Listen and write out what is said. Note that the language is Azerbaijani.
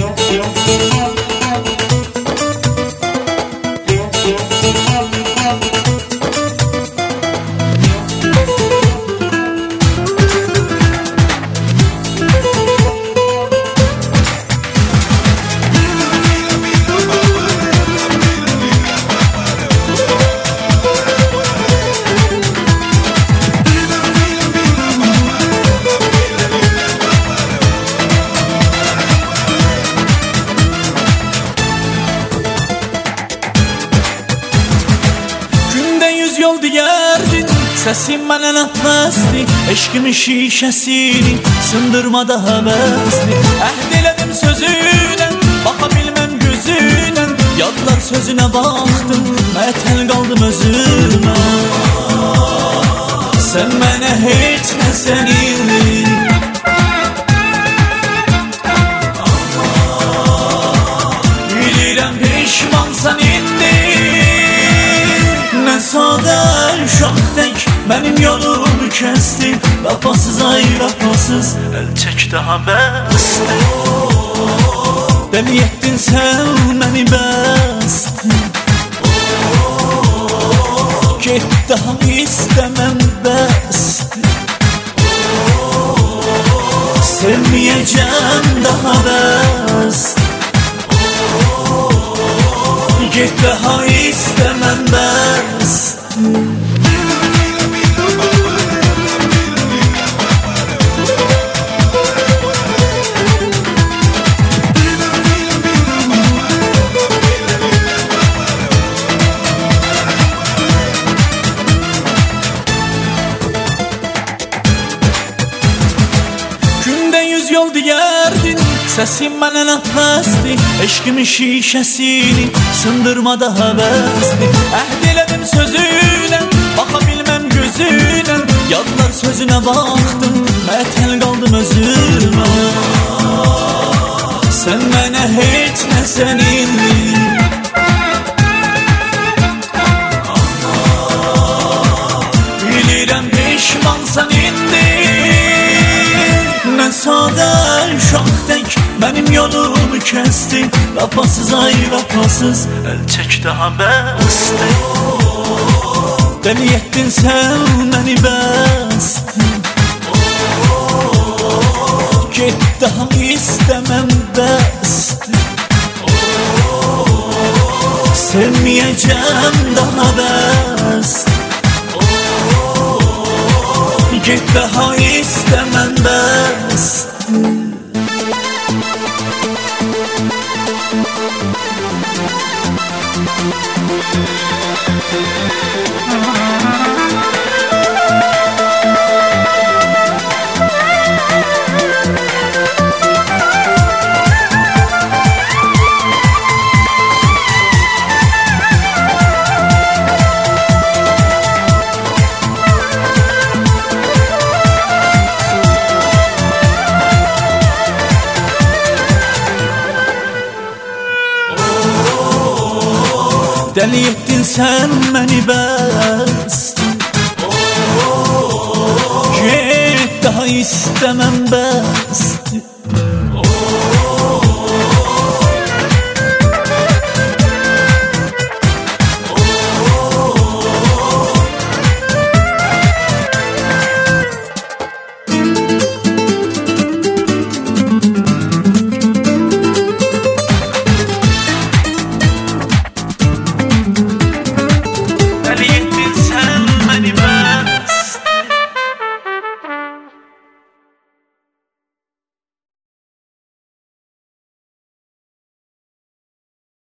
Yol diyerdin, səsim mənə nəfəsdi, eşqimin şişəsini sındırmada həvəsdi. Əhd elədim sözünə, baxa bilməm gözünə, yadlar sözünə baxdım, mətəl qaldım özümə. Sən mənə heç nə sənindir, bilirəm peşmansan indi. Nə sadə uşaq tək mənim yolumu kəsdi, vəfasız ay vəfasız əl çəkdi həvəsdi. Dəli etdin sən məni bəsdi, get daha istəməm bəsdi. Sevməyəcəm daha bəsdi, get daha istəməm bəsdi. Gündə 100 yol diyerdin, səsim mənə nəfəsdi, eşqimin şişəsini sındırmada həvəsdi. Əhd elədim sözünə, baxa bilməm gözünə, yadlar sözünə baxdım, mətəl qaldım özümə. Sən mənə heç nə sənindir, bilirəm peşmansan indi. Nə sadə uşaq tək mənim yolumu kəsdi, vəfasız ay vəfasız əl çəkdi həvəsdi. Dəli etdin sən məni bəsdi, get daha istəməm bəsdi. Sevməyəcəm daha bəsdi, get daha istəməm bəsdi. Dəli etdin sən məni bəsdi, get daha istəməm bəsdi.